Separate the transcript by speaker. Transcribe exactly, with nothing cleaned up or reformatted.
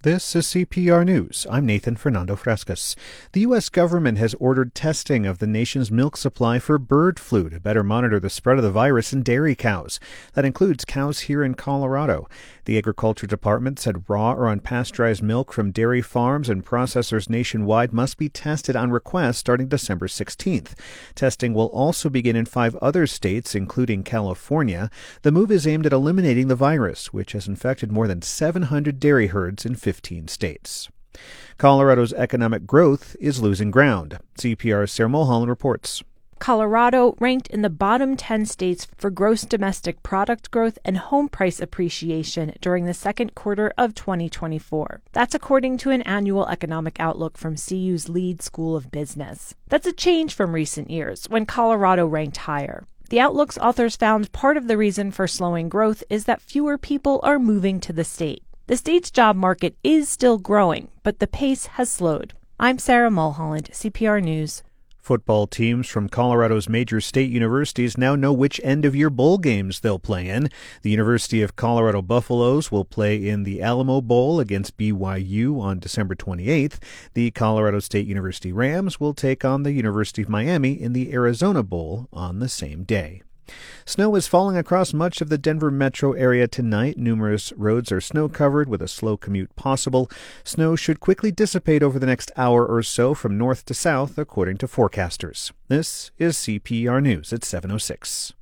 Speaker 1: This is C P R News. I'm Nathan Fernando Frescas. The U S government has ordered testing of the nation's milk supply for bird flu to better monitor the spread of the virus in dairy cows. That includes cows here in Colorado. The Agriculture Department said raw or unpasteurized milk from dairy farms and processors nationwide must be tested on request starting December sixteenth. Testing will also begin in five other states, including California. The move is aimed at eliminating the virus, which has infected more than seven hundred dairy herds in fifteen states. Colorado's economic growth is losing ground. C P R's Sarah Mulholland reports.
Speaker 2: Colorado ranked in the bottom ten states for gross domestic product growth and home price appreciation during the second quarter of twenty twenty-four. That's according to an annual economic outlook from C U's Leeds School of Business. That's a change from recent years, when Colorado ranked higher. The Outlook's authors found part of the reason for slowing growth is that fewer people are moving to the state. The state's job market is still growing, but the pace has slowed. I'm Sarah Mulholland, C P R News.
Speaker 1: Football teams from Colorado's major state universities now know which end-of-year bowl games they'll play in. The University of Colorado Buffaloes will play in the Alamo Bowl against B Y U on December twenty-eighth. The Colorado State University Rams will take on the University of Miami in the Arizona Bowl on the same day. Snow is falling across much of the Denver metro area tonight. Numerous roads are snow-covered with a slow commute possible. Snow should quickly dissipate over the next hour or so from north to south, according to forecasters. This is C P R News at seven oh six.